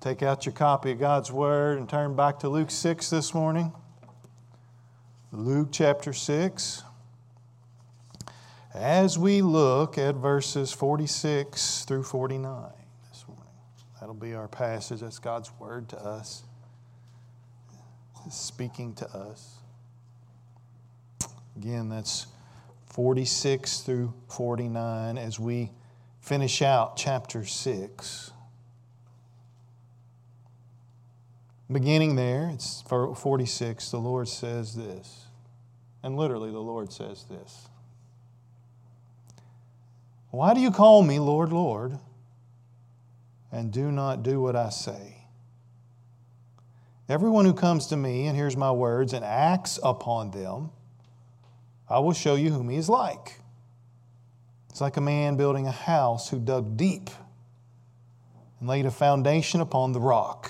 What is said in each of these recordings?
Take out your copy of God's Word and turn back to Luke 6 this morning. Luke chapter 6. As we look at verses 46 through 49 this morning. That'll be our passage. That's God's Word to us. It's speaking to us. Again, that's 46 through 49 as we finish out chapter 6. Beginning there, it's 46, the Lord says this. And literally the Lord says this. Why do you call me Lord, Lord, and do not do what I say? Everyone who comes to me and hears my words and acts upon them, I will show you whom he is like. It's like a man building a house who dug deep and laid a foundation upon the rock.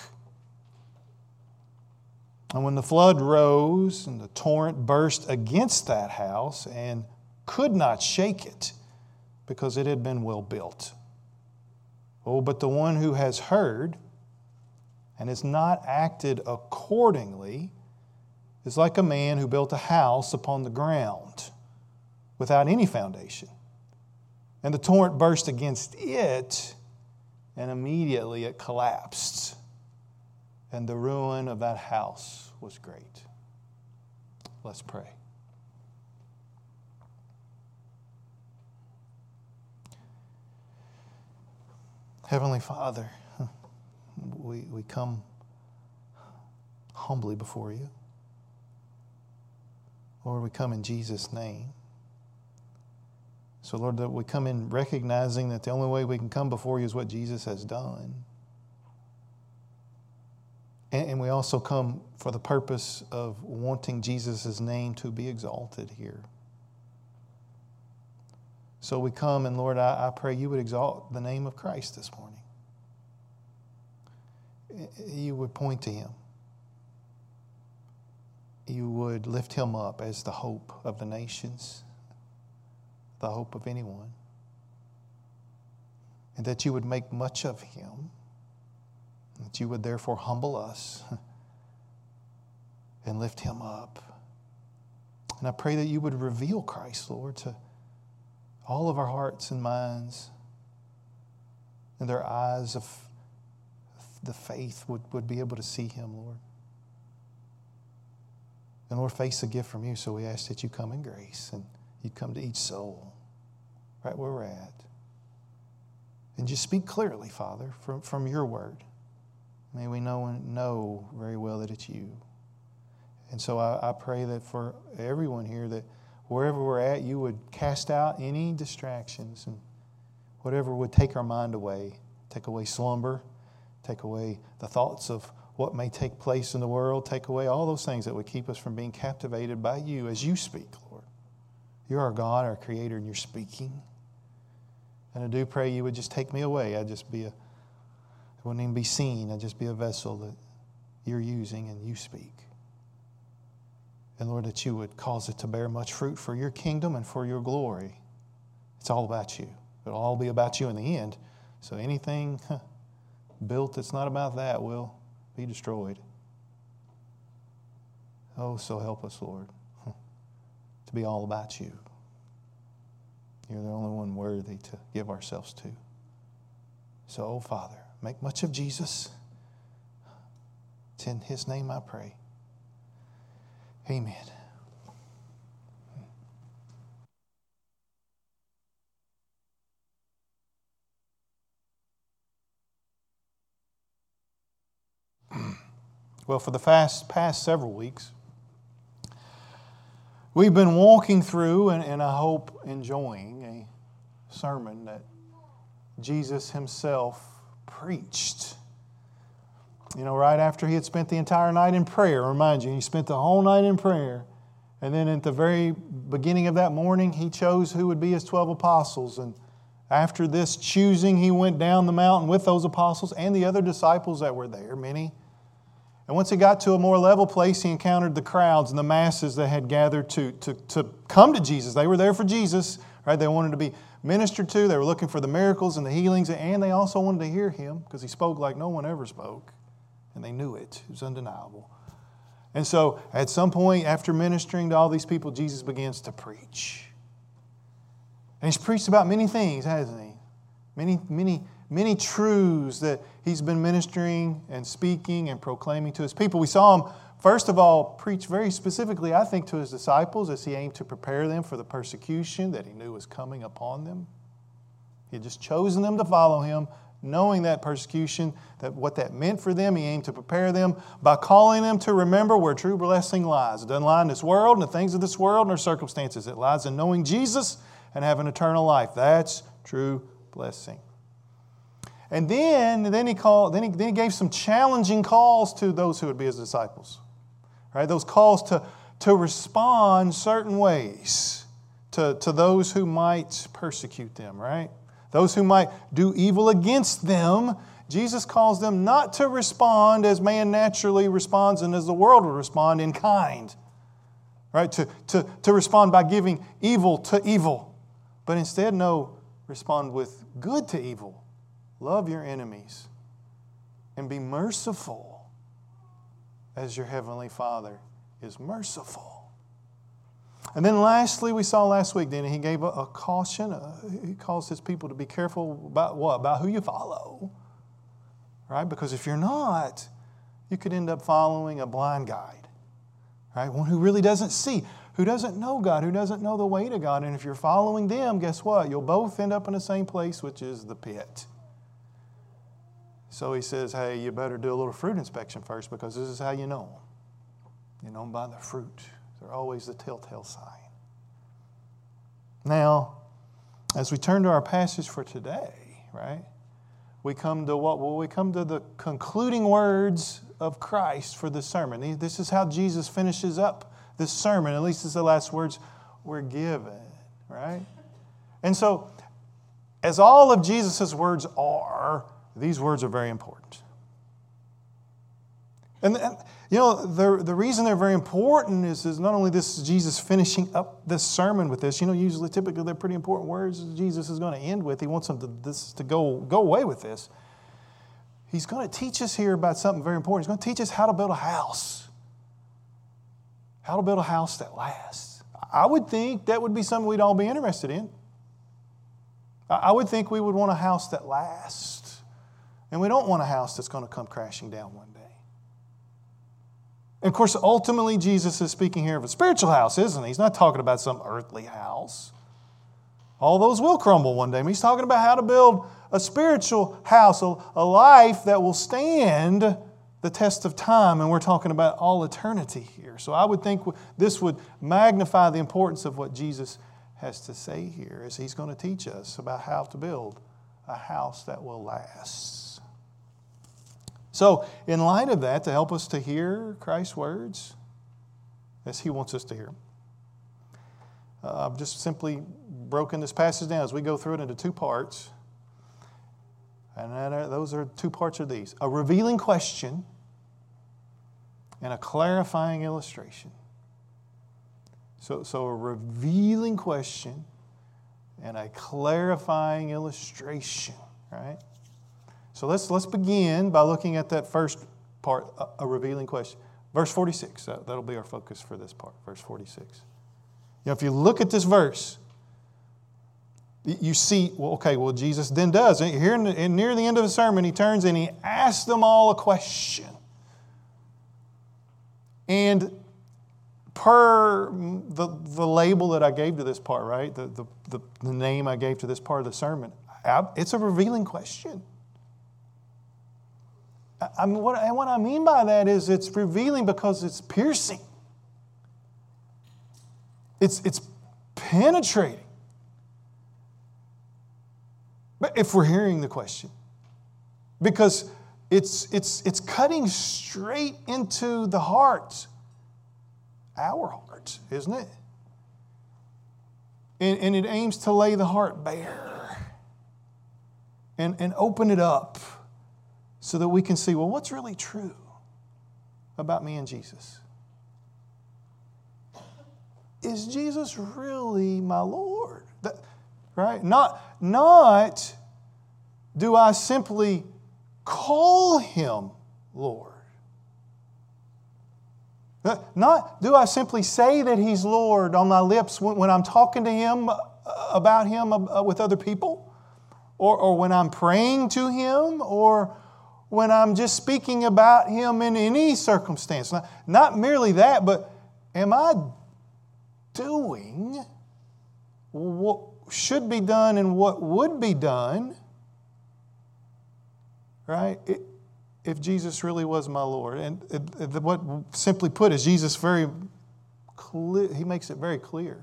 And when the flood rose and the torrent burst against that house and could not shake it because it had been well built. Oh, but the one who has heard and has not acted accordingly is like a man who built a house upon the ground without any foundation. And the torrent burst against it, and immediately it collapsed. And the ruin of that house was great. Let's pray. Heavenly Father, we come humbly before you. Lord, we come in Jesus' name. So, Lord, that we come in recognizing that the only way we can come before you is what Jesus has done. And we also come for the purpose of wanting Jesus' name to be exalted here. So we come, and Lord, I pray you would exalt the name of Christ this morning. You would point to him. You would lift him up as the hope of the nations, the hope of anyone. And that you would make much of him. That you would therefore humble us and lift him up. And I pray that you would reveal Christ, Lord, to all of our hearts and minds, and their eyes of the faith would be able to see him, Lord. And Lord, face a gift from you, so we ask that you come in grace and you come to each soul right where we're at. And just speak clearly, Father, from your word. May we know very well that it's you. And so I pray that for everyone here, that wherever we're at, you would cast out any distractions and whatever would take our mind away. Take away slumber. Take away the thoughts of what may take place in the world. Take away all those things that would keep us from being captivated by you as you speak, Lord. You're our God, our Creator, and you're speaking. And I do pray you would just take me away. I wouldn't even be seen. I'd just be a vessel that you're using and you speak. And Lord, that you would cause it to bear much fruit for your kingdom and for your glory. It's all about you. It'll all be about you in the end. So anything built that's not about that will be destroyed. Oh, so help us, Lord, to be all about you. You're the only one worthy to give ourselves to. So, oh, Father, make much of Jesus. It's in his name I pray. Amen. Well, for the past several weeks, we've been walking through, and I hope enjoying, a sermon that Jesus himself preached. You know, right after he had spent the entire night in prayer, remind you, he spent the whole night in prayer. And then at the very beginning of that morning, he chose who would be his 12 apostles. And after this choosing, he went down the mountain with those apostles and the other disciples that were there, many. And once he got to a more level place, he encountered the crowds and the masses that had gathered to come to Jesus. They were there for Jesus, right? They wanted to be ministered to. They were looking for the miracles and the healings, and they also wanted to hear Him because He spoke like no one ever spoke. And they knew it. It was undeniable. And so at some point, after ministering to all these people, Jesus begins to preach. And He's preached about many things, hasn't He? Many truths that He's been ministering and speaking and proclaiming to His people. We saw Him, first of all, preach very specifically, I think, to His disciples as He aimed to prepare them for the persecution that He knew was coming upon them. He had just chosen them to follow Him, knowing that persecution, that what that meant for them. He aimed to prepare them by calling them to remember where true blessing lies. It doesn't lie in this world and the things of this world and their circumstances. It lies in knowing Jesus and having eternal life. That's true blessing. And then he gave some challenging calls to those who would be His disciples. Right? Those calls to respond certain ways to those who might persecute them, right? Those who might do evil against them. Jesus calls them not to respond as man naturally responds and as the world would respond, in kind. Right? To respond by giving evil to evil. But instead, respond with good to evil. Love your enemies. And be merciful as your Heavenly Father is merciful. And then lastly, we saw last week, He gave a caution. He calls His people to be careful about what? About who you follow. Right? Because if you're not, you could end up following a blind guide. Right? One who really doesn't see, who doesn't know God, who doesn't know the way to God. And if you're following them, guess what? You'll both end up in the same place, which is the pit. So He says, hey, you better do a little fruit inspection first, because this is how you know them. You know them by the fruit. They're always the telltale sign. Now, as we turn to our passage for today, right, we come to what? Well, we come to the concluding words of Christ for this sermon. This is how Jesus finishes up this sermon. At least it's the last words we're given, right? And so, as all of Jesus' words are, these words are very important. And the reason they're very important is not only this is Jesus finishing up this sermon with this. Typically they're pretty important words Jesus is going to end with. He wants them to go away with this. He's going to teach us here about something very important. He's going to teach us how to build a house. How to build a house that lasts. I would think that would be something we'd all be interested in. I would think we would want a house that lasts. And we don't want a house that's going to come crashing down one day. And of course, ultimately, Jesus is speaking here of a spiritual house, isn't he? He's not talking about some earthly house. All those will crumble one day. He's talking about how to build a spiritual house, a life that will stand the test of time. And we're talking about all eternity here. So I would think this would magnify the importance of what Jesus has to say here as He's going to teach us about how to build a house that will last. So, in light of that, to help us to hear Christ's words as He wants us to hear, I've just simply broken this passage down as we go through it into two parts. And those are two parts of these: a revealing question and a clarifying illustration. So a revealing question and a clarifying illustration, right? So let's begin by looking at that first part, a revealing question. Verse 46, that'll be our focus for this part, verse 46. If you look at this verse, you see, Jesus then does. Here near the end of the sermon, He turns and He asks them all a question. And per the label that I gave to this part, right, the name I gave to this part of the sermon, it's a revealing question. What I mean by that is it's revealing because it's piercing. It's penetrating. But if we're hearing the question, because it's cutting straight into the heart, our heart, isn't it? And it aims to lay the heart bare and open it up, so that we can see, well, what's really true about me and Jesus? Is Jesus really my Lord? right? Not do I simply call Him Lord. Not do I simply say that He's Lord on my lips when I'm talking to Him, about Him with other people, or when I'm praying to Him, or when I'm just speaking about Him in any circumstance. Not merely that, but am I doing what should be done and what would be done, right? If Jesus really was my Lord. And what simply put is Jesus very clear, He makes it very clear.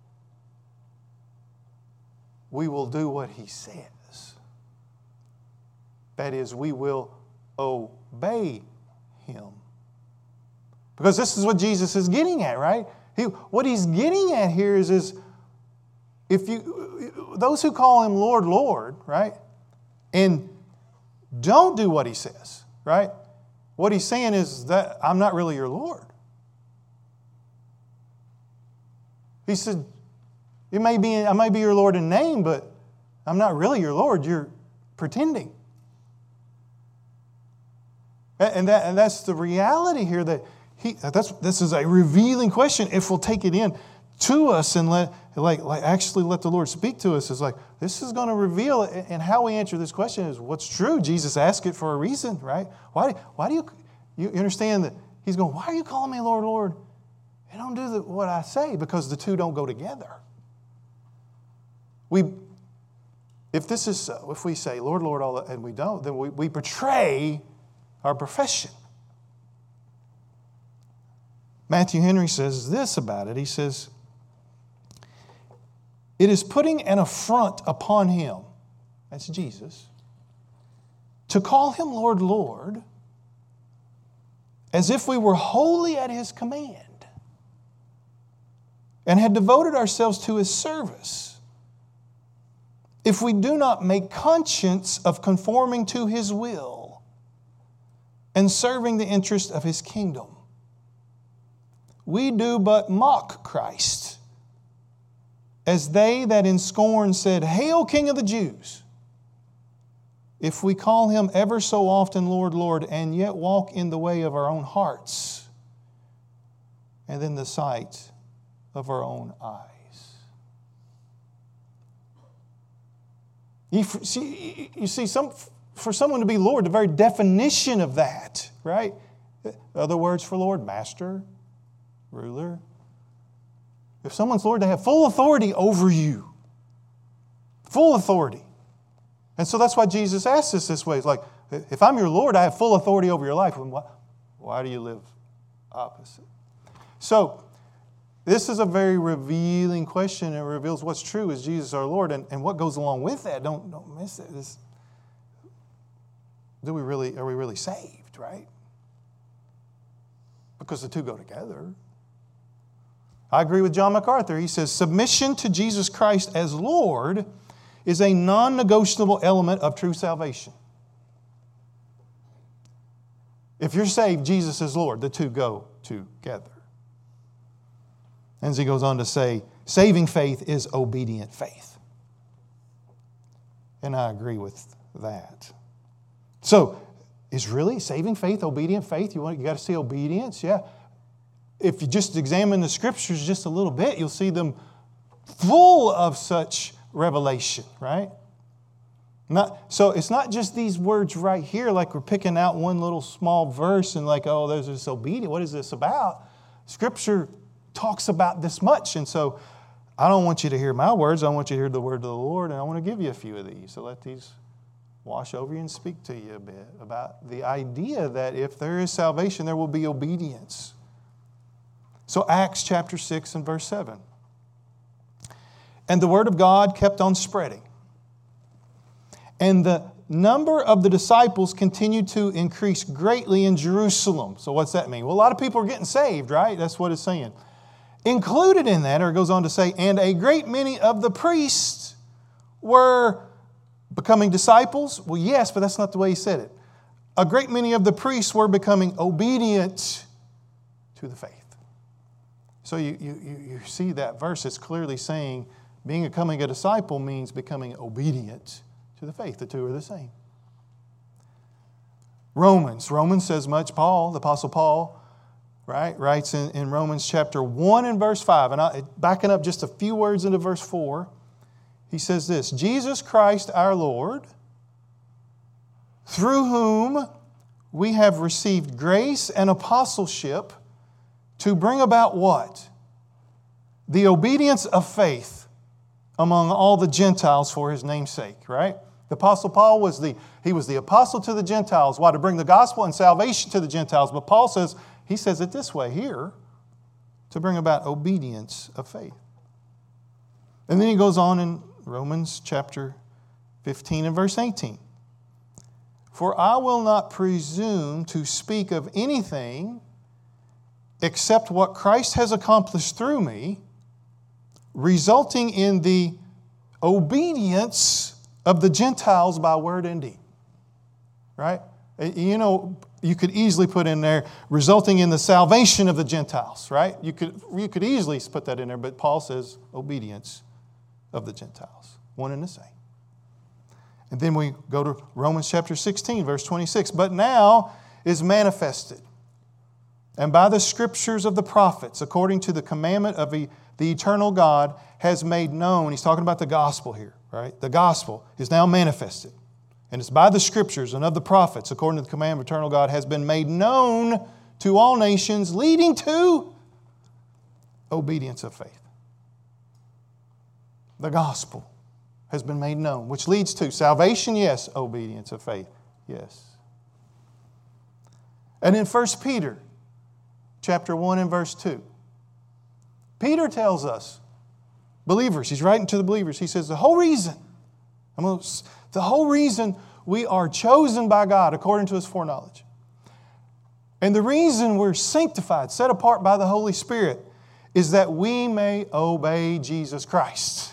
We will do what He says. That is, we will obey Him. Because this is what Jesus is getting at, right? What He's getting at here is if those who call Him Lord, Lord, right, and don't do what He says, right? What He's saying is that I'm not really your Lord. He said, I may be your Lord in name, but I'm not really your Lord. You're pretending. And that's the reality here, that this is a revealing question. If we'll take it in to us and actually let the Lord speak to us, is like, this is going to reveal it. And how we answer this question is what's true. Jesus asked it for a reason, right? Why do you understand that He's going, why are you calling me Lord, Lord? And don't do what I say, because the two don't go together. If this is so, if we say Lord, Lord, and we don't, then we betray our profession. Matthew Henry says this about it. He says, it is putting an affront upon Him, that's Jesus, to call Him Lord, Lord, as if we were wholly at His command and had devoted ourselves to His service, if we do not make conscience of conforming to His will and serving the interest of His kingdom. We do but mock Christ, as they that in scorn said, Hail, King of the Jews! If we call Him ever so often Lord, Lord, and yet walk in the way of our own hearts and in the sight of our own eyes. You see, for someone to be Lord, the very definition of that, right? Other words for Lord, master, ruler. If someone's Lord, they have full authority over you. Full authority. And so that's why Jesus asks us this way. It's like, if I'm your Lord, I have full authority over your life. Why do you live opposite? So, this is a very revealing question. It reveals what's true. Is Jesus our Lord? And what goes along with that? Don't miss it. Are we really saved, right? Because the two go together. I agree with John MacArthur. He says, submission to Jesus Christ as Lord is a non-negotiable element of true salvation. If you're saved, Jesus is Lord. The two go together. And as he goes on to say, saving faith is obedient faith. And I agree with that. So, is really saving faith obedient faith? You got to see obedience? Yeah. If you just examine the Scriptures just a little bit, you'll see them full of such revelation, right? So it's not just these words right here, like we're picking out one little small verse and like, oh, there's this obedience. What is this about? Scripture talks about this much. And so I don't want you to hear my words. I want you to hear the word of the Lord. And I want to give you a few of these. So let these wash over you and speak to you a bit about the idea that if there is salvation, there will be obedience. So Acts chapter 6 and verse 7. And the word of God kept on spreading. And the number of the disciples continued to increase greatly in Jerusalem. So what's that mean? Well, a lot of people are getting saved, right? That's what it's saying. Included in that, or it goes on to say, and a great many of the priests were becoming disciples. Well, yes, but that's not the way he said it. A great many of the priests were becoming obedient to the faith. So you see that verse, it's clearly saying becoming a disciple means becoming obedient to the faith. The two are the same. Romans says much. Paul, the Apostle Paul, right, writes in Romans chapter 1 and verse 5, and backing up just a few words into verse 4, he says this, Jesus Christ our Lord, through whom we have received grace and apostleship to bring about what? The obedience of faith among all the Gentiles for His name's sake, right? The Apostle Paul was the apostle to the Gentiles. Why? To bring the gospel and salvation to the Gentiles. But Paul says it this way here, to bring about obedience of faith. And then he goes on in Romans chapter 15 and verse 18. For I will not presume to speak of anything except what Christ has accomplished through me, resulting in the obedience of the Gentiles by word and deed. Right? You know, you could easily put in there, resulting in the salvation of the Gentiles, right? You could easily put that in there, but Paul says obedience of the Gentiles. One and the same. And then we go to Romans chapter 16, verse 26. But now is manifested, and by the scriptures of the prophets, according to the commandment of the eternal God, has made known. He's talking about the gospel here, right? The gospel is now manifested. And it's by the scriptures and of the prophets, according to the commandment of eternal God, has been made known to all nations, leading to obedience of faith. The gospel has been made known, which leads to salvation, yes. Obedience of faith, yes. And in 1 Peter chapter 1 and verse 2, Peter tells us, believers, he's writing to the believers, he says the whole reason we are chosen by God according to His foreknowledge, and the reason we're sanctified, set apart by the Holy Spirit, is that we may obey Jesus Christ.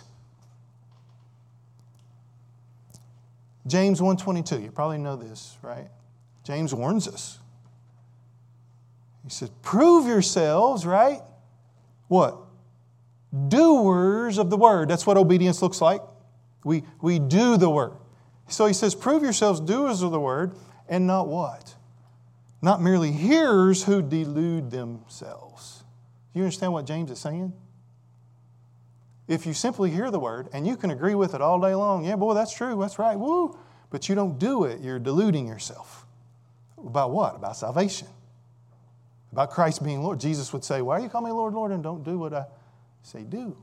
James 1:22, you probably know this, right? James warns us. He said, prove yourselves, right? What? Doers of the word. That's what obedience looks like. We do the word. So he says, prove yourselves doers of the word, and not what? Not merely hearers who delude themselves. Do you understand what James is saying? If you simply hear the word, and you can agree with it all day long, yeah, boy, that's true, that's right, woo, but you don't do it, you're deluding yourself. About what? About salvation. About Christ being Lord. Jesus would say, why do you call me Lord, Lord, and don't do what I say do?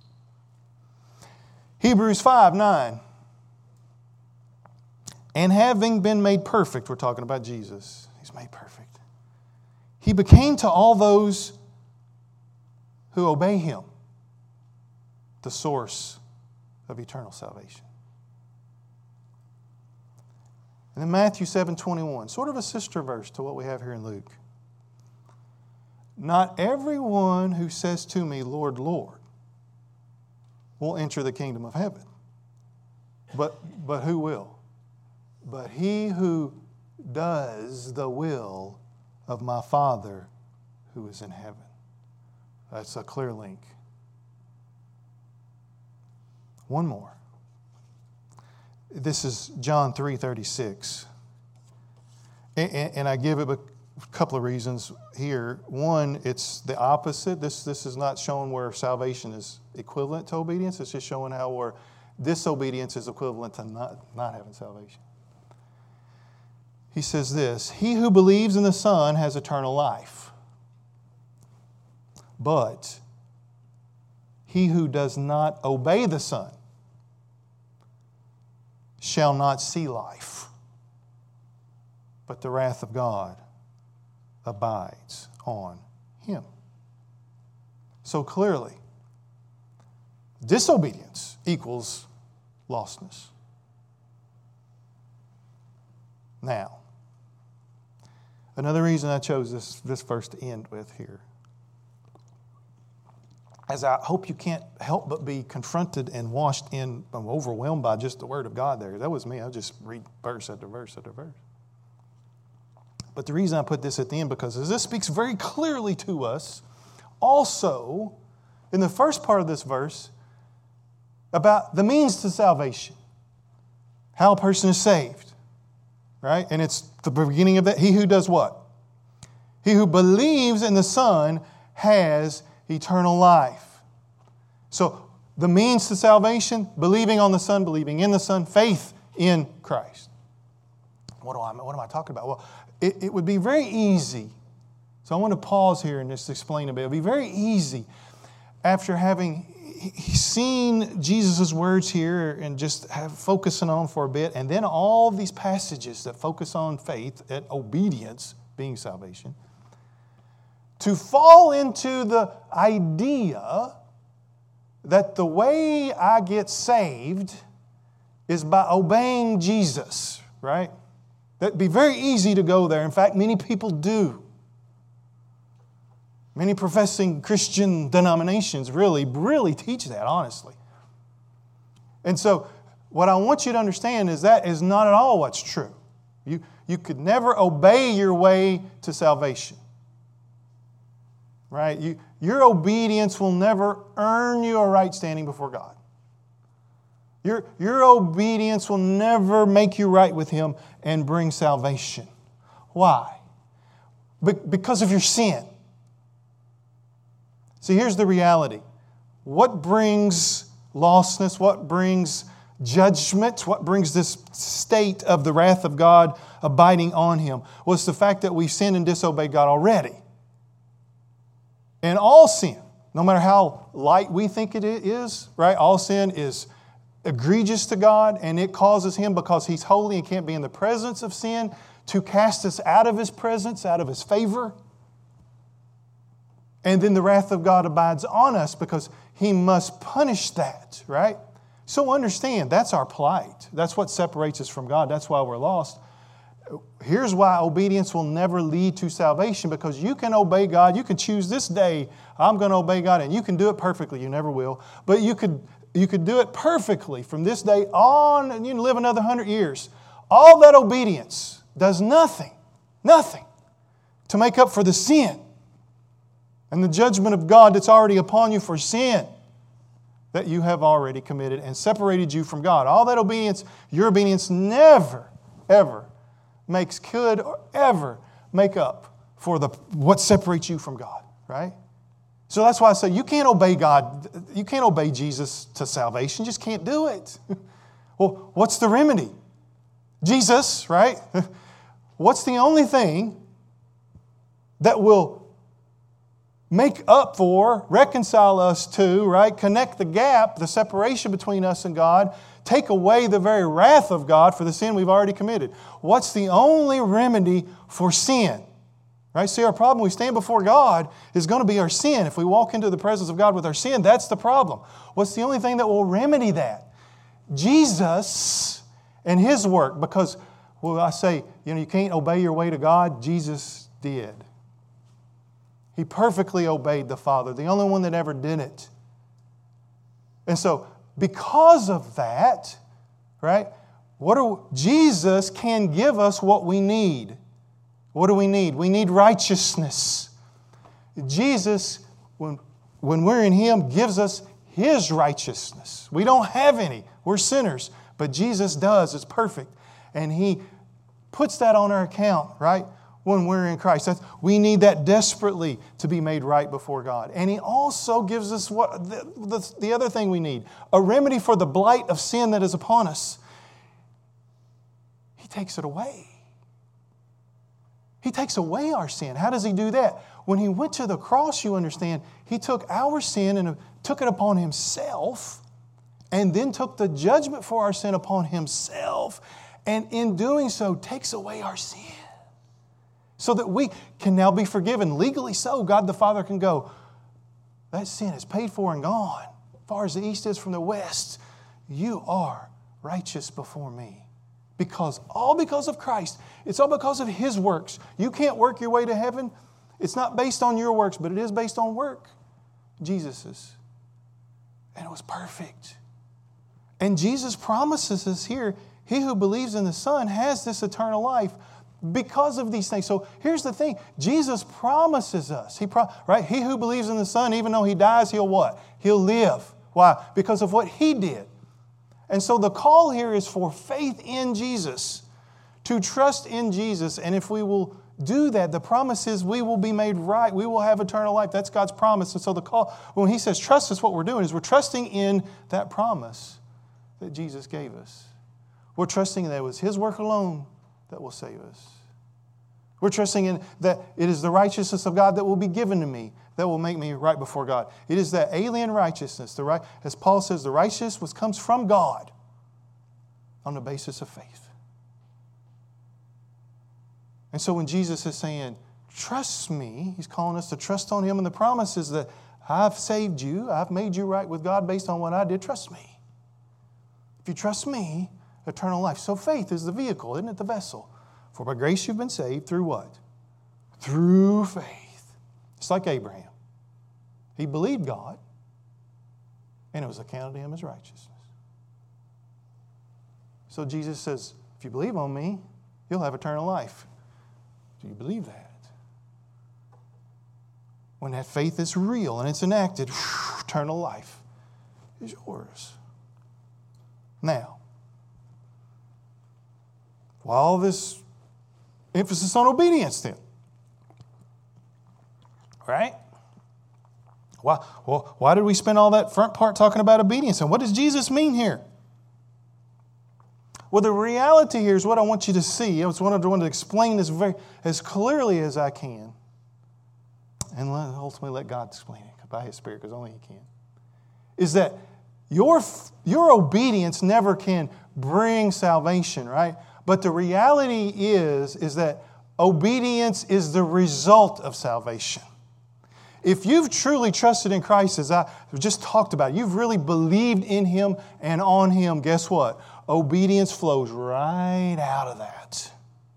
Hebrews 5:9. And having been made perfect, we're talking about Jesus. He's made perfect. He became to all those who obey Him the source of eternal salvation. And then Matthew 7:21, sort of a sister verse to what we have here in Luke. Not everyone who says to me, Lord, Lord, will enter the kingdom of heaven. But who will? But he who does the will of my Father who is in heaven. That's a clear link. One more. This is John 3:36. And I give it a couple of reasons here. One, it's the opposite. This is not showing where salvation is equivalent to obedience. It's just showing how where disobedience is equivalent to not having salvation. He says this, he who believes in the Son has eternal life. But he who does not obey the Son shall not see life, but the wrath of God abides on him. So clearly, disobedience equals lostness. Now, another reason I chose this verse to end with here, as I hope you can't help but be confronted and washed in, I'm overwhelmed by just the Word of God there. That was me. I just read verse after verse after verse. But the reason I put this at the end, because as this speaks very clearly to us, also, in the first part of this verse, about the means to salvation, how a person is saved, right? And it's the beginning of that. He who does what? He who believes in the Son has eternal life. So the means to salvation, believing on the Son, believing in the Son, faith in Christ. What am I talking about? Well, it would be very easy. So I want to pause here and just explain a bit. It would be very easy after having seen Jesus' words here and just focusing on for a bit, and then all these passages that focus on faith and obedience being salvation, to fall into the idea that the way I get saved is by obeying Jesus, right? That'd be very easy to go there. In fact, many people do. Many professing Christian denominations really teach that, honestly. And so, what I want you to understand is that is not at all what's true. You could never obey your way to salvation. Right? Your obedience will never earn you a right standing before God. Your obedience will never make you right with Him and bring salvation. Why? Because of your sin. See, here's the reality. What brings lostness? What brings judgment? What brings this state of the wrath of God abiding on Him? Well, it's the fact that we've sinned and disobeyed God already. And all sin, no matter how light we think it is, right? All sin is egregious to God, and it causes Him, because He's holy and can't be in the presence of sin, to cast us out of His presence, out of His favor. And then the wrath of God abides on us because He must punish that, right? So understand, that's our plight. That's what separates us from God. That's why we're lost. Here's why obedience will never lead to salvation, because you can obey God. You can choose this day, I'm going to obey God, and you can do it perfectly. You never will. But you could do it perfectly from this day on, and you can live another 100 years. All that obedience does nothing to make up for the sin and the judgment of God that's already upon you for sin that you have already committed and separated you from God. All that obedience, your obedience never, ever could or ever make up for what separates you from God, right? So that's why I say you can't obey God, you can't obey Jesus to salvation. You just can't do it. Well, what's the remedy? Jesus, right? What's the only thing that will make up for, reconcile us to, right? Connect the gap, the separation between us and God, take away the very wrath of God for the sin we've already committed. What's the only remedy for sin? Right? See, our problem, we stand before God, is going to be our sin. If we walk into the presence of God with our sin, that's the problem. What's the only thing that will remedy that? Jesus and His work. Because, well, I say, you can't obey your way to God. Jesus did. He perfectly obeyed the Father, the only one that ever did it. And so, because of that, right, Jesus can give us what we need. What do we need? We need righteousness. Jesus, when we're in Him, gives us His righteousness. We don't have any. We're sinners. But Jesus does. It's perfect. And He puts that on our account, right? When we're in Christ. We need that desperately to be made right before God. And He also gives us the other thing we need, a remedy for the blight of sin that is upon us. He takes it away. He takes away our sin. How does He do that? When He went to the cross, you understand, He took our sin and took it upon Himself, and then took the judgment for our sin upon Himself, and in doing so takes away our sin. So that we can now be forgiven. Legally so, God the Father can go, that sin is paid for and gone. As far as the east is from the west, you are righteous before me. All because of Christ. It's all because of His works. You can't work your way to heaven. It's not based on your works, but it is based on work. Jesus's. And it was perfect. And Jesus promises us here, he who believes in the Son has this eternal life because of these things. So here's the thing. Jesus promises us. Right? He who believes in the Son, even though he dies, he'll what? He'll live. Why? Because of what He did. And so the call here is for faith in Jesus, to trust in Jesus. And if we will do that, the promise is we will be made right. We will have eternal life. That's God's promise. And so the call, when He says trust us, what we're doing is we're trusting in that promise that Jesus gave us. We're trusting that it was His work alone that will save us. We're trusting in that it is the righteousness of God that will be given to me, that will make me right before God. It is that alien righteousness. As Paul says, the righteousness comes from God on the basis of faith. And so when Jesus is saying, trust me, He's calling us to trust on Him. And the promise is that I've saved you. I've made you right with God based on what I did. Trust me. If you trust me, eternal life. So faith is the vehicle, isn't it? The vessel. For by grace you've been saved through what? Through faith. It's like Abraham. He believed God, and it was accounted to him as righteousness. So Jesus says, if you believe on me, you'll have eternal life. Do you believe that? When that faith is real and it's enacted, eternal life is yours. Now, while all this emphasis on obedience then, right? Why did we spend all that front part talking about obedience? And what does Jesus mean here? Well, the reality here is what I want you to see. I just wanted to explain this as clearly as I can. And ultimately let God explain it by His Spirit, because only He can. Is that your obedience never can bring salvation, right? But the reality is that obedience is the result of salvation. If you've truly trusted in Christ, as I just talked about, you've really believed in Him and on Him, guess what? Obedience flows right out of that.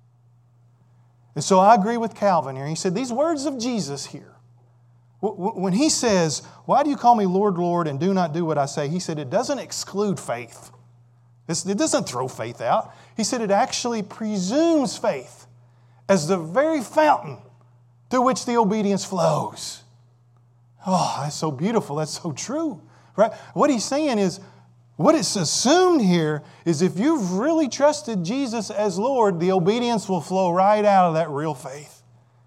And so I agree with Calvin here. He said these words of Jesus here, when He says, why do you call me Lord, Lord, and do not do what I say? He said it doesn't exclude faith. It doesn't throw faith out. He said it actually presumes faith as the very fountain through which the obedience flows. Oh, that's so beautiful. That's so true. Right? What He's saying is, what it's assumed here is if you've really trusted Jesus as Lord, the obedience will flow right out of that real faith.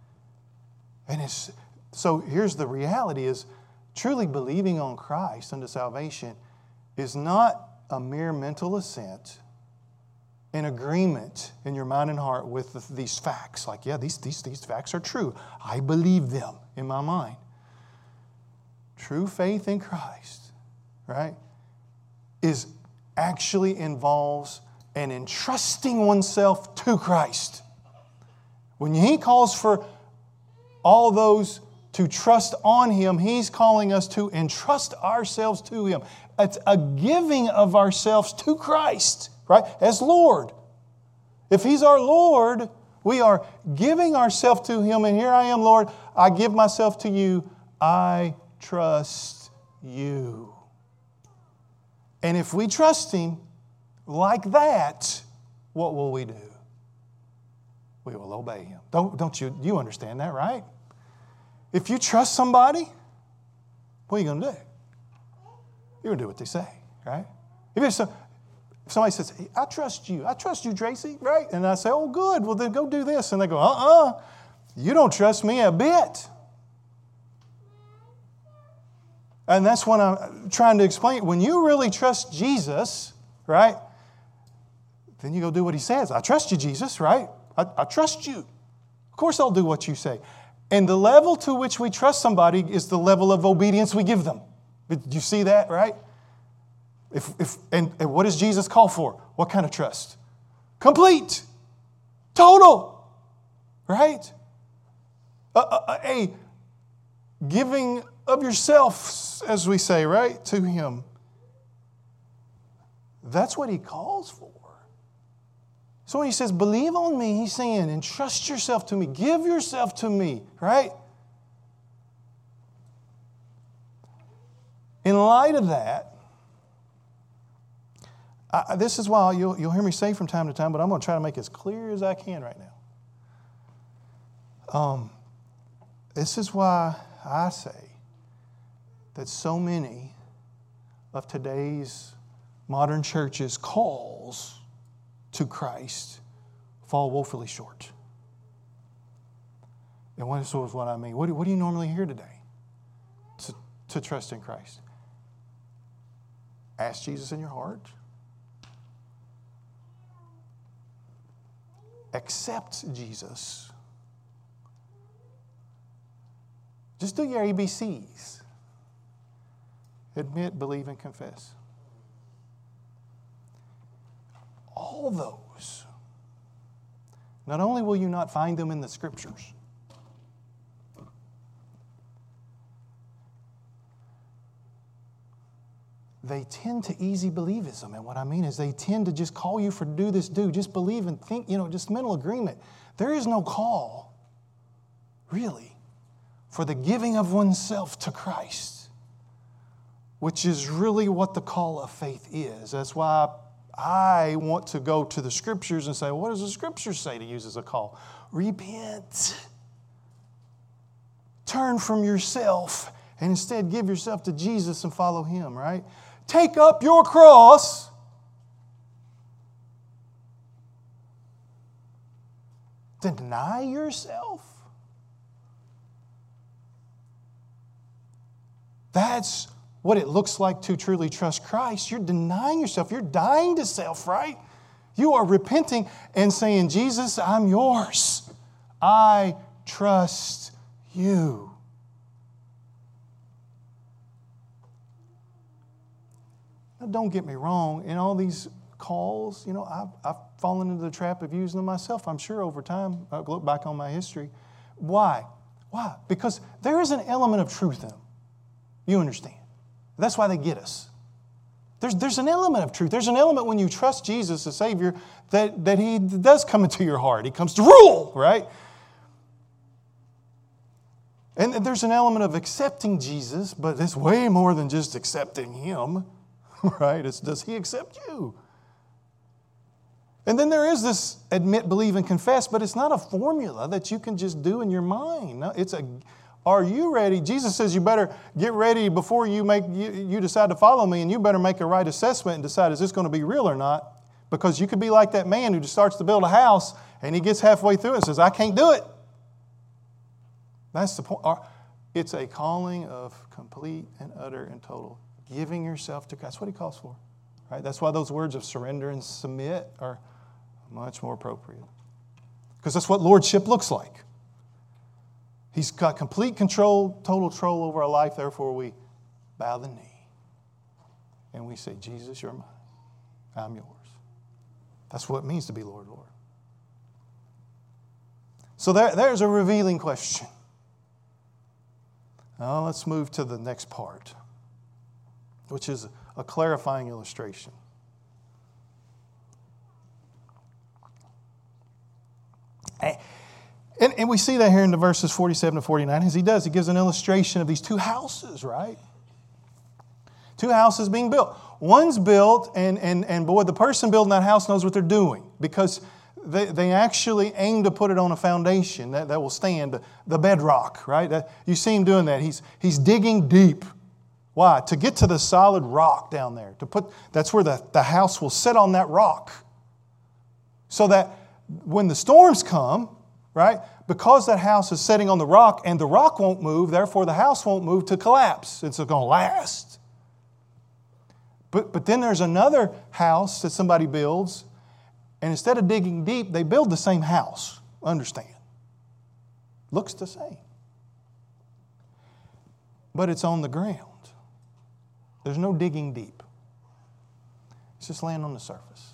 And so here's the reality is, truly believing on Christ unto salvation is not a mere mental assent, an agreement in your mind and heart with these facts. Like, yeah, these facts are true. I believe them in my mind. True faith in Christ, right, actually involves an entrusting oneself to Christ. When He calls for all those to trust on Him, He's calling us to entrust ourselves to Him. It's a giving of ourselves to Christ, right, as Lord. If He's our Lord, we are giving ourselves to Him. And here I am, Lord, I give myself to You. I trust You. And if we trust Him like that, what will we do? We will obey Him. Don't you understand that, right? If you trust somebody, what are you going to do? You're going to do what they say, right? If somebody says, hey, I trust you, Tracy, right? And I say, oh, good, well, then go do this. And they go, you don't trust me a bit. And that's what I'm trying to explain. When you really trust Jesus, right, then you go do what He says. I trust you, Jesus, right? I trust you. Of course I'll do what you say. And the level to which we trust somebody is the level of obedience we give them. Do you see that, right? And what does Jesus call for? What kind of trust? Complete. Total. Right? A giving of yourself, as we say, right, to Him. That's what He calls for. So when He says, believe on me, He's saying, entrust yourself to me. Give yourself to me, right? In light of that, this is why you'll hear me say from time to time, but I'm going to try to make it as clear as I can right now. This is why I say that so many of today's modern churches' calls to Christ fall woefully short. And this is what I mean. What do you normally hear today to trust in Christ? Ask Jesus in your heart. Accept Jesus. Just do your ABCs. Admit, believe, and confess. All those. Not only will you not find them in the Scriptures, they tend to easy believism. And what I mean is they tend to just call you for do this, do. Just believe and think, just mental agreement. There is no call, really, for the giving of oneself to Christ, which is really what the call of faith is. That's why I want to go to the Scriptures and say, what does the Scriptures say to use as a call? Repent. Turn from yourself and instead give yourself to Jesus and follow Him, right? Take up your cross. Deny yourself. That's what it looks like to truly trust Christ. You're denying yourself. You're dying to self, right? You are repenting and saying, Jesus, I'm yours. I trust you. Now, don't get me wrong. In all these calls, I've fallen into the trap of using them myself. I'm sure over time, I'll look back on my history. Why? Why? Because there is an element of truth in them. You understand. That's why they get us. There's an element of truth. There's an element when you trust Jesus, the Savior, that He does come into your heart. He comes to rule, right? And there's an element of accepting Jesus, but it's way more than just accepting Him, right? Does He accept you? And then there is this admit, believe, and confess, but it's not a formula that you can just do in your mind. No, are you ready? Jesus says you better get ready before you decide to follow me, and you better make a right assessment and decide, is this going to be real or not? Because you could be like that man who just starts to build a house, and he gets halfway through and says, I can't do it. That's the point. It's a calling of complete and utter and total giving yourself to God. That's what He calls for. Right? That's why those words of surrender and submit are much more appropriate. Because that's what lordship looks like. He's got complete control, total control over our life. Therefore, we bow the knee. And we say, Jesus, you're mine. I'm yours. That's what it means to be Lord. So there's a revealing question. Now let's move to the next part, which is a clarifying illustration. And we see that here in the verses 47 to 49. As he gives an illustration of these two houses, right? Two houses being built. One's built, and boy, the person building that house knows what they're doing, because they actually aim to put it on a foundation that will stand, the bedrock, right? You see him doing that. He's digging deep. Why? To get to the solid rock down there. That's where the house will sit on that rock. So that when the storms come, right, because that house is sitting on the rock and the rock won't move, therefore the house won't move to collapse. It's going to last. But then there's another house that somebody builds, and instead of digging deep, they build the same house. Understand? Looks the same. But it's on the ground. There's no digging deep. It's just laying on the surface.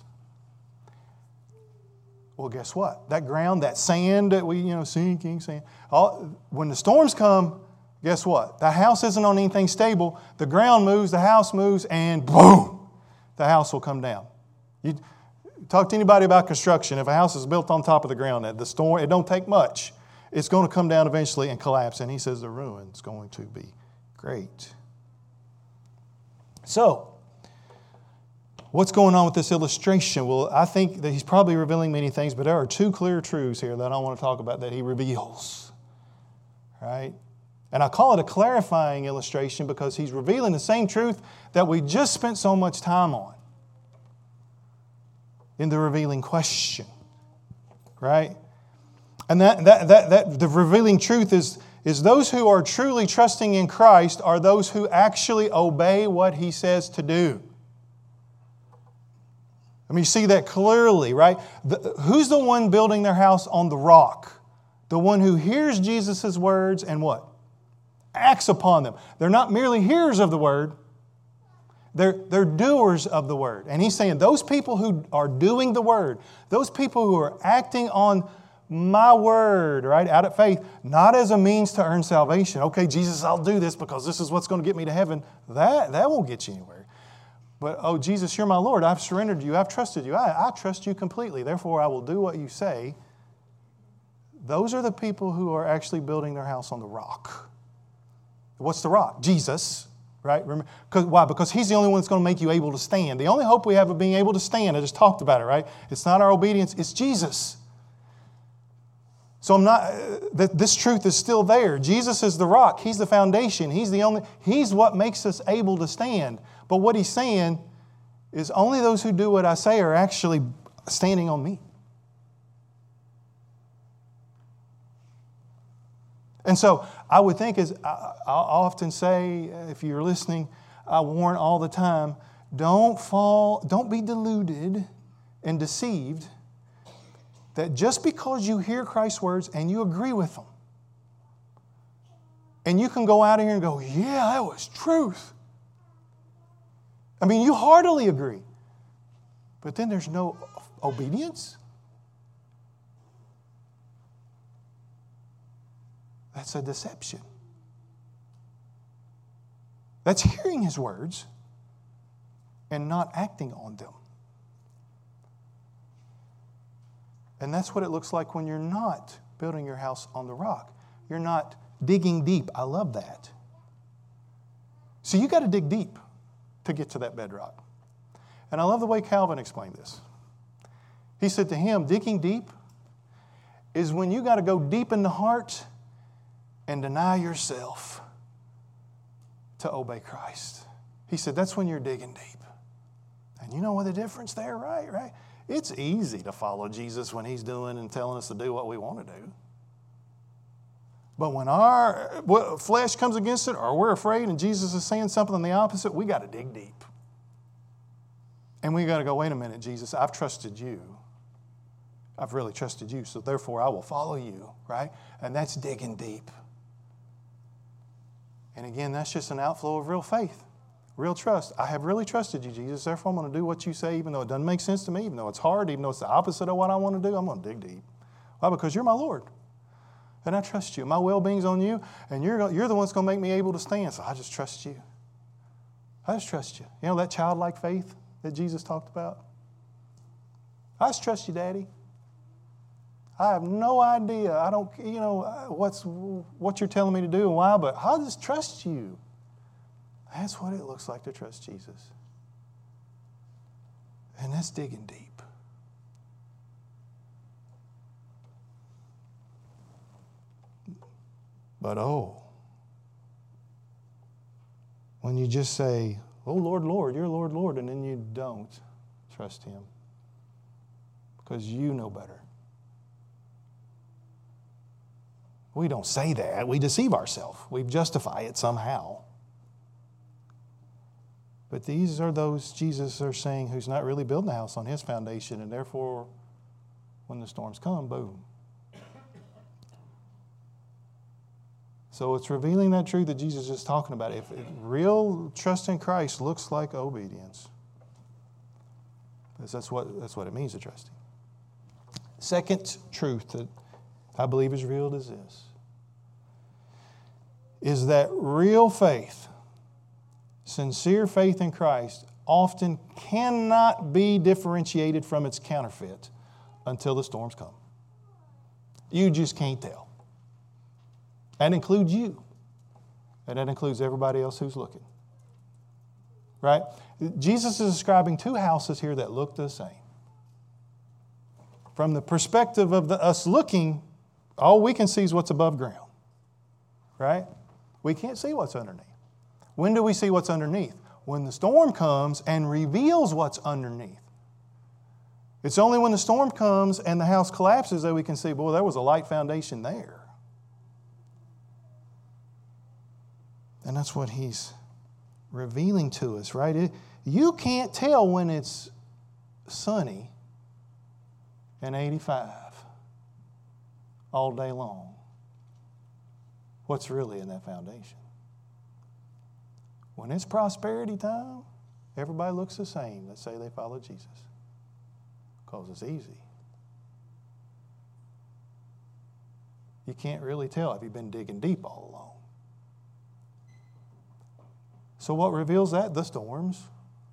Well, guess what? That ground, that sand that we, sinking sand, when the storms come, guess what? The house isn't on anything stable. The ground moves, the house moves, and boom, the house will come down. You talk to anybody about construction. If a house is built on top of the ground, the storm, it don't take much. It's going to come down eventually and collapse. And he says the ruin's going to be great. So, what's going on with this illustration? Well, I think that he's probably revealing many things, but there are two clear truths here that I want to talk about that he reveals. Right? And I call it a clarifying illustration because he's revealing the same truth that we just spent so much time on in the revealing question, right? And that the revealing truth is those who are truly trusting in Christ are those who actually obey what He says to do. I mean, you see that clearly, right? Who's the one building their house on the rock? The one who hears Jesus' words and what? Acts upon them. They're not merely hearers of the Word. They're doers of the Word. And he's saying those people who are doing the Word, those people who are acting on my Word, right, out of faith, not as a means to earn salvation. Okay, Jesus, I'll do this because this is what's going to get me to heaven. That won't get you anywhere. But, oh, Jesus, you're my Lord. I've surrendered to you. I've trusted you. I trust you completely. Therefore, I will do what you say. Those are the people who are actually building their house on the rock. What's the rock? Jesus, right? Why? Because He's the only one that's going to make you able to stand. The only hope we have of being able to stand, I just talked about it, right? It's not our obedience, it's Jesus. So this truth is still there. Jesus is the rock. He's the foundation. He's what makes us able to stand. But what He's saying is only those who do what I say are actually standing on me. And so I would think, as I often say, if you're listening, I warn all the time, don't be deluded and deceived that just because you hear Christ's words and you agree with them, and you can go out here and go, yeah, that was truth. I mean, you heartily agree. But then there's no obedience. That's a deception. That's hearing His words and not acting on them. And that's what it looks like when you're not building your house on the rock. You're not digging deep. I love that. So you got to dig deep to get to that bedrock. And I love the way Calvin explained this. He said to him, digging deep is when you got to go deep in the heart and deny yourself to obey Christ. He said, that's when you're digging deep. And you know what the difference there, right? It's easy to follow Jesus when He's doing and telling us to do what we want to do. But when our flesh comes against it, or we're afraid and Jesus is saying something the opposite, we got to dig deep. And we got to go, wait a minute, Jesus, I've trusted you. I've really trusted you, so therefore I will follow you, right? And that's digging deep. And again, that's just an outflow of real faith, real trust. I have really trusted you, Jesus. Therefore, I'm going to do what you say, even though it doesn't make sense to me, even though it's hard, even though it's the opposite of what I want to do. I'm going to dig deep. Why? Because you're my Lord. And I trust you. My well-being's on you, and you're the one that's going to make me able to stand. So I just trust you. I just trust you. You know that childlike faith that Jesus talked about? I just trust you, Daddy. I have no idea. I don't, what you're telling me to do and why, but I'll just trust you. That's what it looks like to trust Jesus. And that's digging deep. But when you just say, oh, Lord, Lord, you're Lord, Lord, and then you don't trust Him because you know better. We don't say that. We deceive ourselves. We justify it somehow. But these are those Jesus are saying who's not really building the house on His foundation, and therefore, when the storms come, boom. So it's revealing that truth that Jesus is talking about. If real trust in Christ looks like obedience, that's what it means to trust Him. Second truth that I believe is revealed is this, is that real faith, sincere faith in Christ, often cannot be differentiated from its counterfeit until the storms come. You just can't tell. That includes you. And that includes everybody else who's looking. Right? Jesus is describing two houses here that look the same. From the perspective of us looking, all we can see is what's above ground. Right? We can't see what's underneath. When do we see what's underneath? When the storm comes and reveals what's underneath. It's only when the storm comes and the house collapses that we can see, boy, there was a light foundation there. And that's what He's revealing to us, right? You can't tell when it's sunny and 85 all day long what's really in that foundation. When it's prosperity time, everybody looks the same that say they follow Jesus. Because it's easy. You can't really tell if you've been digging deep all along. So what reveals that? The storms.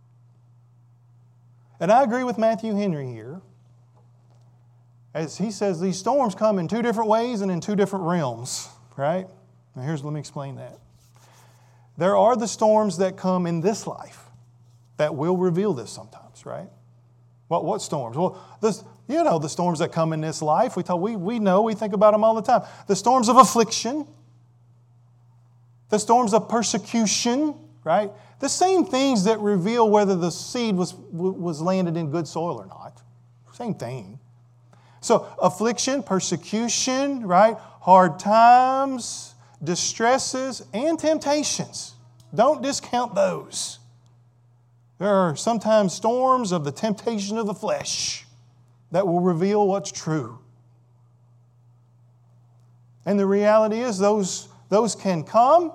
And I agree with Matthew Henry here. As he says, these storms come in two different ways and in two different realms. Right? Now let me explain that. There are the storms that come in this life that will reveal this sometimes, right? What storms? Well, the storms that come in this life, we think about them all the time. The storms of affliction, the storms of persecution, right? The same things that reveal whether the seed was landed in good soil or not. Same thing. So affliction, persecution, right? Hard times, distresses, and temptations. Don't discount those. There are sometimes storms of the temptation of the flesh that will reveal what's true. And the reality is those can come.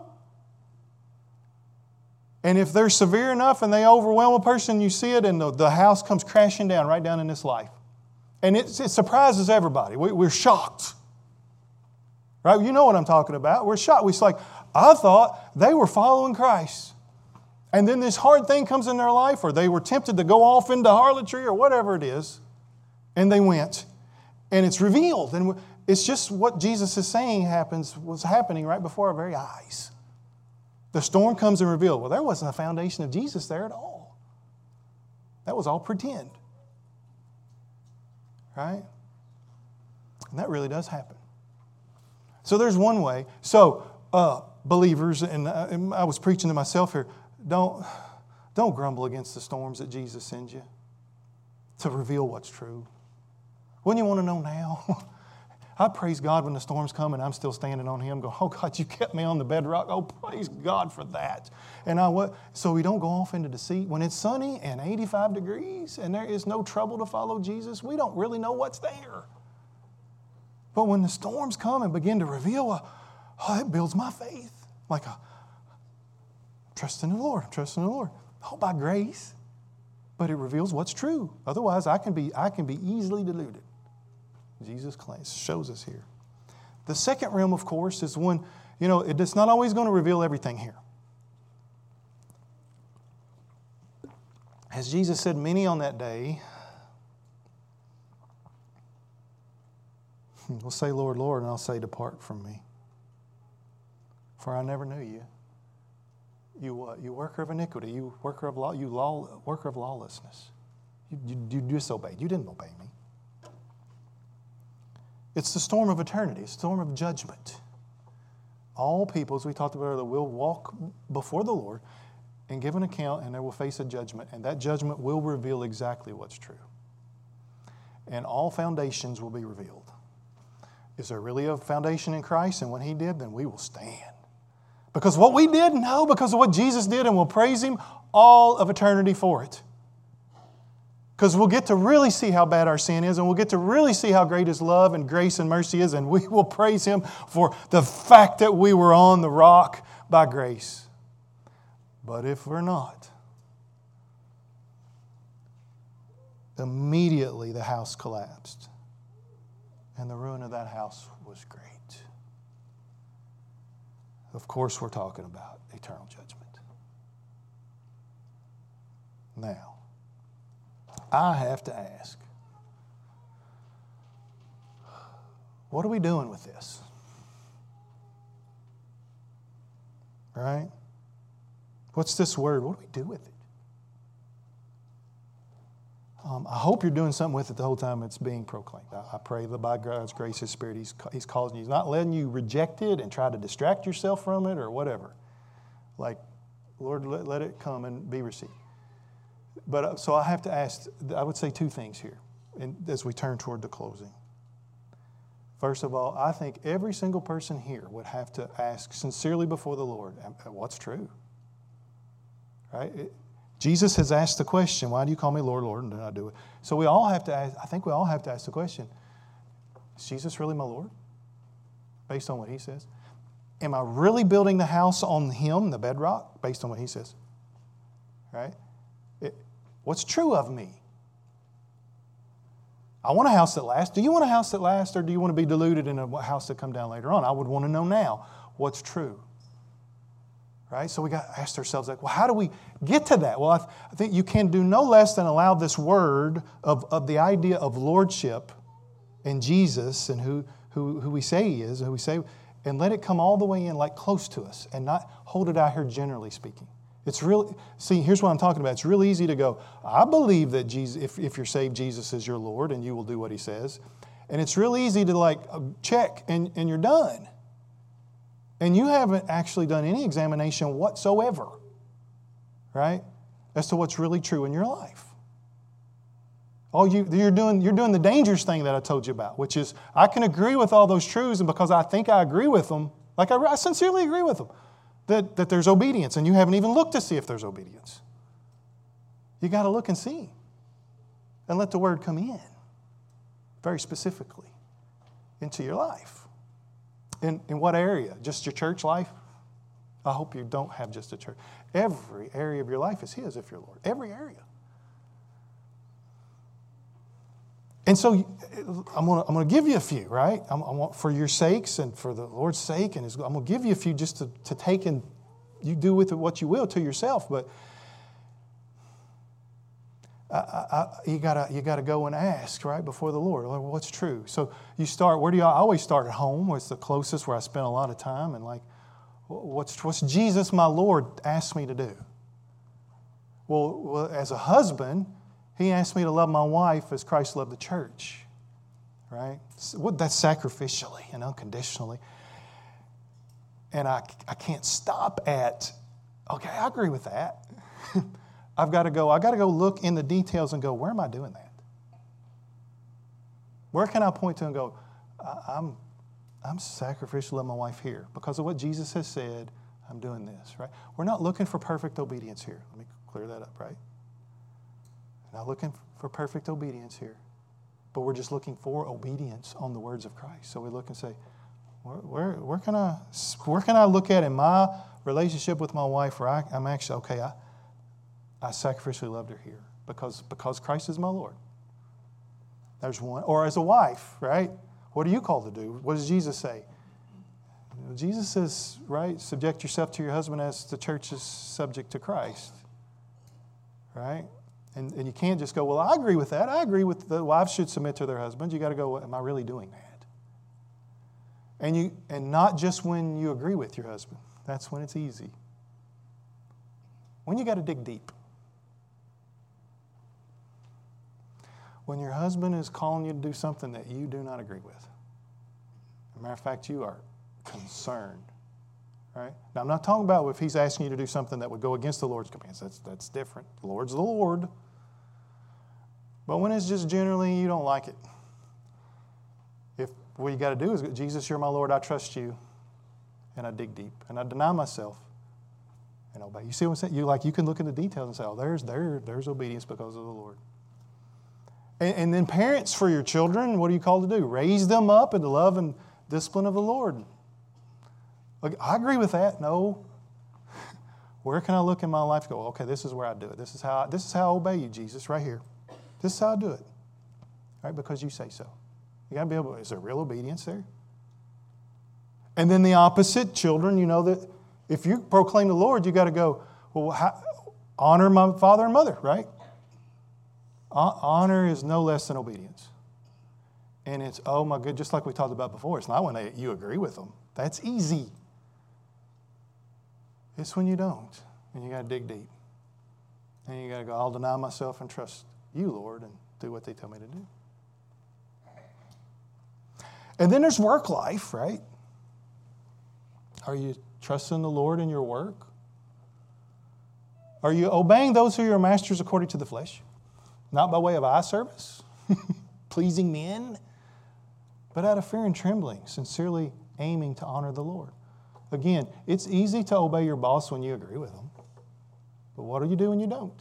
And if they're severe enough and they overwhelm a person, you see it and the house comes crashing down right down in this life. And it surprises everybody. We're shocked. Right? You know what I'm talking about. We're shocked. We're like, I thought they were following Christ. And then this hard thing comes in their life, or they were tempted to go off into harlotry or whatever it is, and they went. And it's revealed. And it's just what Jesus is saying was happening right before our very eyes. The storm comes and reveals. Well, there wasn't a foundation of Jesus there at all. That was all pretend. Right? And that really does happen. So there's one way. So, believers, and I was preaching to myself here, don't grumble against the storms that Jesus sends you to reveal what's true. Wouldn't you want to know now? I praise God when the storms come and I'm still standing on Him going, oh God, you kept me on the bedrock. Oh, praise God for that. And so we don't go off into deceit. When it's sunny and 85 degrees and there is no trouble to follow Jesus, we don't really know what's there. But when the storms come and begin to reveal, it builds my faith. Like trust in the Lord, trust in the Lord. All by grace. But it reveals what's true. Otherwise, I can be easily deluded. Jesus shows us here. The second realm, of course, is one, it's not always going to reveal everything here. As Jesus said, many on that day will say, Lord, Lord, and I'll say, depart from me. For I never knew you. You what? You worker of iniquity. You worker of worker of lawlessness. You disobeyed. You didn't obey me. It's the storm of eternity. It's the storm of judgment. All people, as we talked about earlier, will walk before the Lord and give an account, and they will face a judgment. And that judgment will reveal exactly what's true. And all foundations will be revealed. Is there really a foundation in Christ? And when He did, then we will stand. Because what we did? No, because of what Jesus did, and we'll praise Him all of eternity for it. Because we'll get to really see how bad our sin is, and we'll get to really see how great His love and grace and mercy is, and we will praise Him for the fact that we were on the rock by grace. But if we're not, immediately the house collapsed, and the ruin of that house was great. Of course, we're talking about eternal judgment. Now, I have to ask, what are we doing with this? Right? What's this word? What do we do with it? I hope you're doing something with it the whole time it's being proclaimed. I pray that by God's grace, His Spirit, He's causing you. He's not letting you reject it and try to distract yourself from it or whatever. Like, Lord, let it come and be received. But so I have to ask, I would say two things here as we turn toward the closing. First of all, I think every single person here would have to ask sincerely before the Lord, what's true? Right? Jesus has asked the question, why do you call me Lord, Lord, and do not do it? So we all have to ask, I think we all have to ask the question, is Jesus really my Lord? Based on what He says. Am I really building the house on Him, the bedrock, based on what He says? Right? What's true of me? I want a house that lasts. Do you want a house that lasts, or do you want to be deluded in a house that come down later on? I would want to know now what's true. Right? So we got to ask ourselves, like, well, how do we get to that? Well, I think you can do no less than allow this word of the idea of lordship in Jesus and who we say He is, and let it come all the way in, like close to us, and not hold it out here generally speaking. It's really, see, here's what I'm talking about. It's real easy to go, I believe that Jesus, if you're saved, Jesus is your Lord and you will do what He says. And it's real easy to like check and you're done. And you haven't actually done any examination whatsoever, right, as to what's really true in your life. You're doing the dangerous thing that I told you about, which is I can agree with all those truths, and because I think I agree with them, like I sincerely agree with them, that there's obedience, and you haven't even looked to see if there's obedience. You got to look and see, and let the Word come in very specifically into your life. In what area? Just your church life? I hope you don't have just a church. Every area of your life is His if you're Lord. Every area. And so I'm going to give you a few, right? For your sakes and for the Lord's sake, and I'm going to give you a few just to take, and you do with it what you will to yourself. But you gotta go and ask, right, before the Lord, Lord, what's true? So you start. I always start at home. It's the closest where I spend a lot of time, and like, what's Jesus, my Lord, asked me to do? Well, as a husband, He asked me to love my wife as Christ loved the church, right? That's sacrificially and unconditionally. And I can't stop at, okay, I agree with that. I got to go look in the details and go, where am I doing that? Where can I point to and go, I'm sacrificially loving my wife here. Because of what Jesus has said, I'm doing this, right? We're not looking for perfect obedience here. Let me clear that up, right? Not looking for perfect obedience here, but we're just looking for obedience on the words of Christ. So we look and say, where can I look at in my relationship with my wife where I'm actually, okay, I sacrificially loved her here because Christ is my Lord. There's one. Or as a wife, right? What are you called to do? What does Jesus say? Jesus says, right, subject yourself to your husband as the church is subject to Christ, right? And you can't just go, well, I agree with that. I agree with the wives should submit to their husbands. You got to go, am I really doing that? And not just when you agree with your husband. That's when it's easy. When you got to dig deep. When your husband is calling you to do something that you do not agree with. As a matter of fact, you are concerned. Right? Now, I'm not talking about if he's asking you to do something that would go against the Lord's commands. That's different. The Lord's the Lord. But when it's just generally you don't like it, if what you got to do is, Jesus, you're my Lord, I trust you, and I dig deep, and I deny myself, and obey. You see what I'm saying? You can look in the details and say, oh, there's obedience because of the Lord. And then parents, for your children, what are you called to do? Raise them up in the love and discipline of the Lord. Look, I agree with that. No. Where can I look in my life and go, okay, this is where I do it. This is how I obey you, Jesus, right here. This is how I do it. Right? Because you say so. You got to be able, is there real obedience there? And then the opposite, children, you know that if you proclaim the Lord, you got to go, well, honor my father and mother, right? Honor is no less than obedience. And it's, oh my good, just like we talked about before, it's not when you agree with them. That's easy. It's when you don't. And you got to dig deep. And you got to go, I'll deny myself and trust you, Lord, and do what they tell me to do. And then there's work life, right? Are you trusting the Lord in your work? Are you obeying those who are your masters according to the flesh? Not by way of eye service, pleasing men, but out of fear and trembling, sincerely aiming to honor the Lord. Again, it's easy to obey your boss when you agree with them. But what do you do when you don't?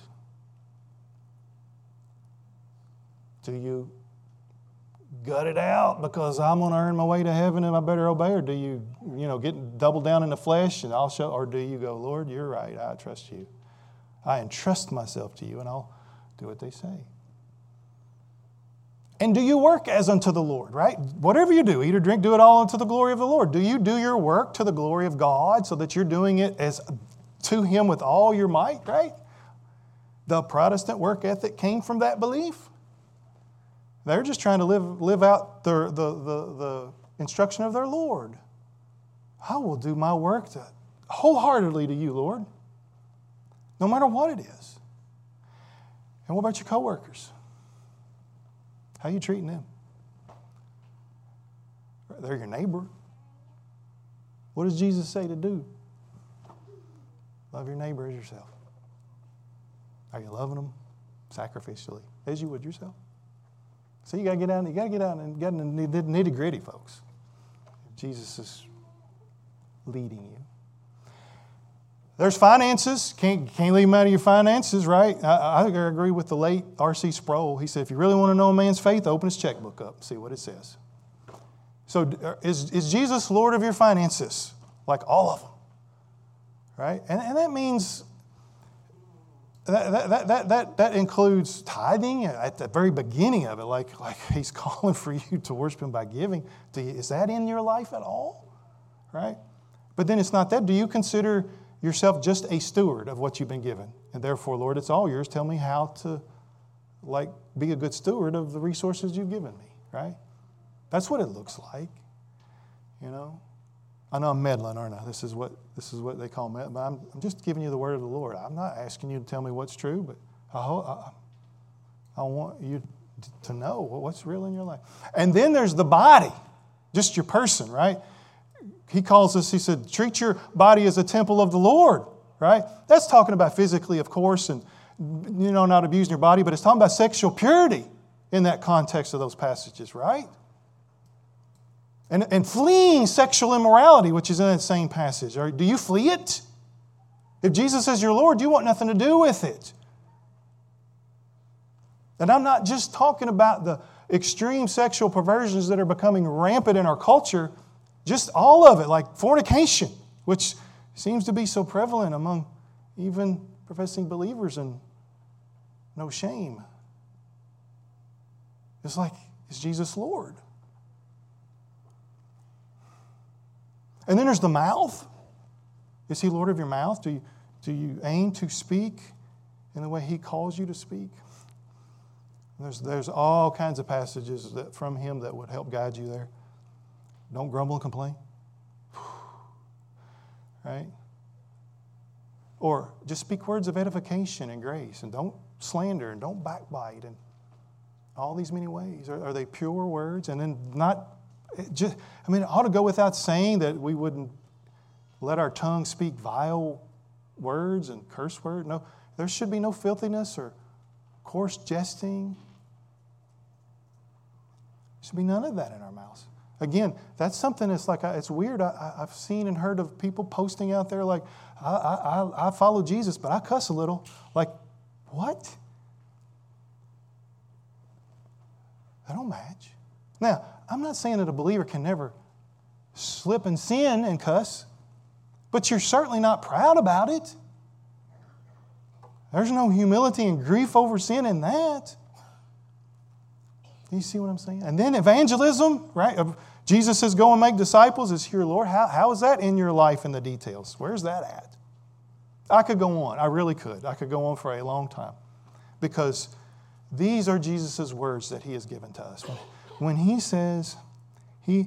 Do you gut it out because I'm going to earn my way to heaven and I better obey? Or do you get double down in the flesh and I'll show? Or do you go, Lord, you're right, I trust you. I entrust myself to you and I'll do what they say. And do you work as unto the Lord, right? Whatever you do, eat or drink, do it all unto the glory of the Lord. Do you do your work to the glory of God so that you're doing it as to Him with all your might, right? The Protestant work ethic came from that belief. They're just trying to live out the instruction of their Lord. I will do my work wholeheartedly to you, Lord, no matter what it is. And what about your coworkers? How are you treating them? They're your neighbor. What does Jesus say to do? Love your neighbor as yourself. Are you loving them sacrificially as you would yourself? So you got to get out. You got to get out and get in the nitty-gritty, folks. Jesus is leading you. There's finances. Can't leave them out of your finances, right? I agree with the late R.C. Sproul. He said, if you really want to know a man's faith, open his checkbook up and see what it says. So is Jesus Lord of your finances? Like all of them, right? And that means that includes tithing at the very beginning of it, like He's calling for you to worship Him by giving. Is that in your life at all, right? But then it's not that. Do you consider yourself just a steward of what you've been given? And therefore, Lord, it's all yours. Tell me how to be a good steward of the resources you've given me, right? That's what it looks like, I know I'm meddling, aren't I? This is what they call meddling. But I'm just giving you the word of the Lord. I'm not asking you to tell me what's true, but I want you to know what's real in your life. And then there's the body, just your person, right? He calls us, he said, treat your body as a temple of the Lord, right? That's talking about physically, of course, and not abusing your body, but it's talking about sexual purity in that context of those passages, right? And fleeing sexual immorality, which is in that same passage. Do you flee it? If Jesus is your Lord, you want nothing to do with it. And I'm not just talking about the extreme sexual perversions that are becoming rampant in our culture, just all of it, like fornication, which seems to be so prevalent among even professing believers, and no shame. It's like, is Jesus Lord? And then there's the mouth. Is He Lord of your mouth? Do you aim to speak in the way He calls you to speak? There's all kinds of passages from Him that would help guide you there. Don't grumble and complain. Right? Or just speak words of edification and grace, and don't slander and don't backbite, and all these many ways. Are they pure words? And then it ought to go without saying that we wouldn't let our tongue speak vile words and curse words. No, there should be no filthiness or coarse jesting. There should be none of that in our mouths. Again, that's something that's it's weird. I've seen and heard of people posting out there like, I follow Jesus, but I cuss a little. Like, what? That don't match. Now, I'm not saying that a believer can never slip and sin and cuss, but you're certainly not proud about it. There's no humility and grief over sin in that. Do you see what I'm saying? And then evangelism, right? Jesus says, go and make disciples. Is here, Lord. How is that in your life in the details? Where's that at? I could go on. I really could. I could go on for a long time. Because these are Jesus' words that He has given to us. When He says, He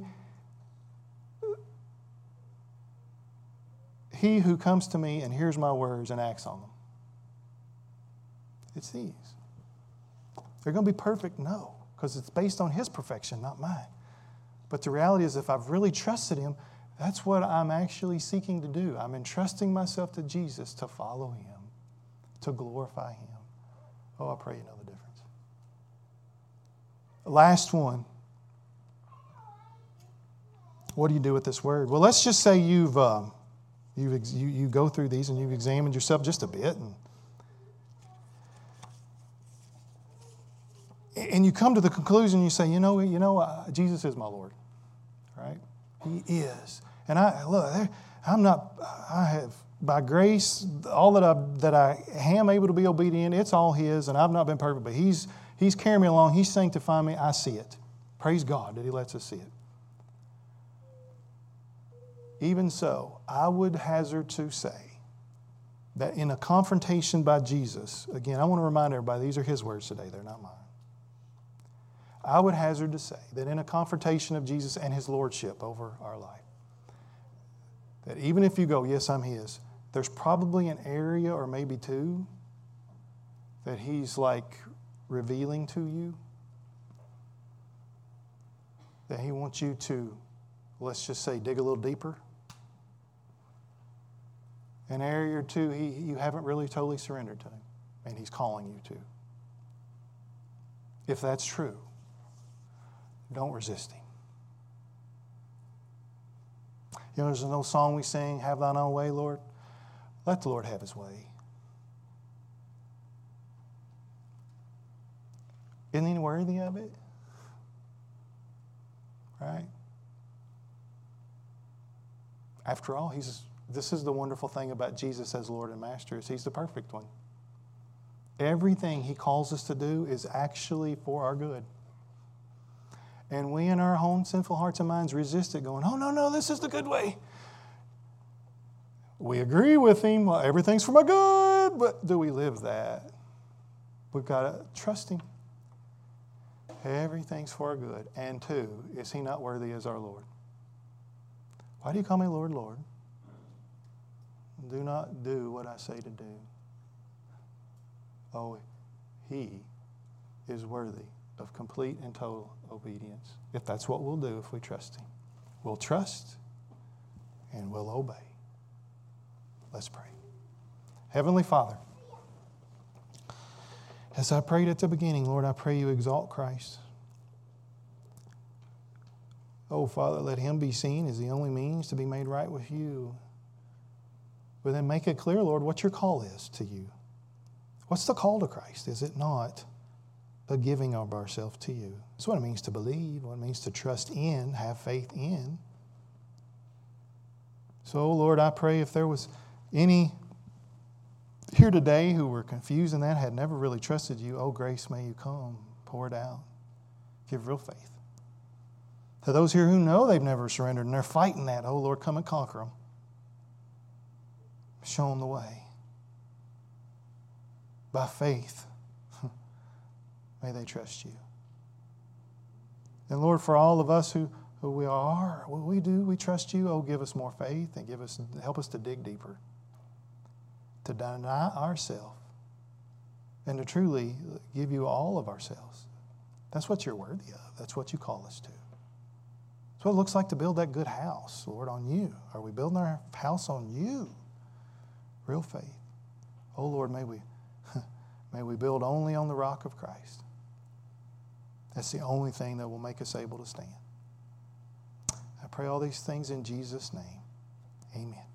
who comes to me and hears my words and acts on them. It's these. They're going to be perfect? No, because it's based on His perfection, not mine. But the reality is, if I've really trusted Him, that's what I'm actually seeking to do. I'm entrusting myself to Jesus to follow Him, to glorify Him. Oh, I pray you know the difference. Last one. What do you do with this word? Well, let's just say you go through these and you've examined yourself just a bit, and you come to the conclusion. You say, Jesus is my Lord, right? He is, and I have by grace all that I am able to be obedient. It's all His, and I've not been perfect, but He's carrying me along. He's sanctifying me. I see it. Praise God that He lets us see it. Even so, I would hazard to say that in a confrontation by Jesus, again, I want to remind everybody, these are His words today, they're not mine. I would hazard to say that in a confrontation of Jesus and His lordship over our life, that even if you go, yes, I'm His, there's probably an area or maybe two that He's like revealing to you, that He wants you to, let's just say, dig a little deeper. An area or two you haven't really totally surrendered to Him, and He's calling you to. If that's true, don't resist Him. There's an old song we sing, "Have Thine Own Way, Lord." Let the Lord have His way. Isn't He worthy of it? Right? After all, this is the wonderful thing about Jesus as Lord and Master, is He's the perfect one. Everything He calls us to do is actually for our good. And we in our own sinful hearts and minds resist it, going, oh, no, this is the good way. We agree with Him, well, everything's for my good, but do we live that? We've got to trust Him. Everything's for our good. And two, is He not worthy as our Lord? Why do you call me Lord, Lord? Do not do what I say to do. Oh, He is worthy of complete and total obedience. If that's what we'll do if we trust Him. We'll trust and we'll obey. Let's pray. Heavenly Father, as I prayed at the beginning, Lord, I pray You exalt Christ. Oh, Father, let Him be seen as the only means to be made right with You. But then make it clear, Lord, what Your call is to You. What's the call to Christ? Is it not a giving of ourselves to You? That's what it means to believe, what it means to trust in, have faith in. So, Lord, I pray if there was any here today who were confused in that, had never really trusted You, oh, grace, may You come, pour it out. Give real faith. To those here who know they've never surrendered and they're fighting that, oh, Lord, come and conquer them. Show them the way. By faith, may they trust You. And Lord, for all of us who we are, we trust You. Oh, give us more faith and help us to dig deeper, to deny ourselves, and to truly give You all of ourselves. That's what You're worthy of. That's what You call us to. That's what it looks like to build that good house, Lord, on You. Are we building our house on You? Real faith. Oh, Lord, may we build only on the rock of Christ. That's the only thing that will make us able to stand. I pray all these things in Jesus' name. Amen.